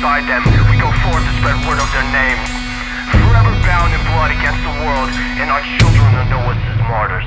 alongside them, we go forth to spread word of their names. Forever bound in blood against the world, and our children will know us as martyrs.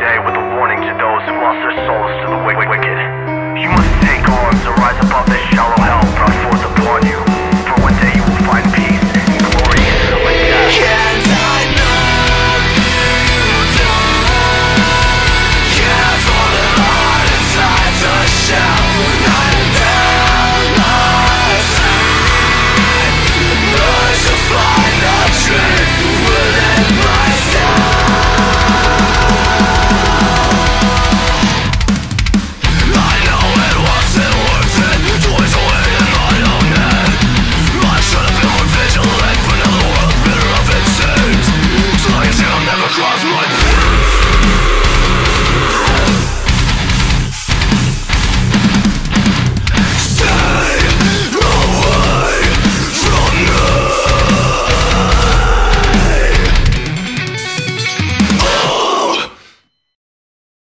Lost their souls to the wicked. You must take arms and rise above this shallow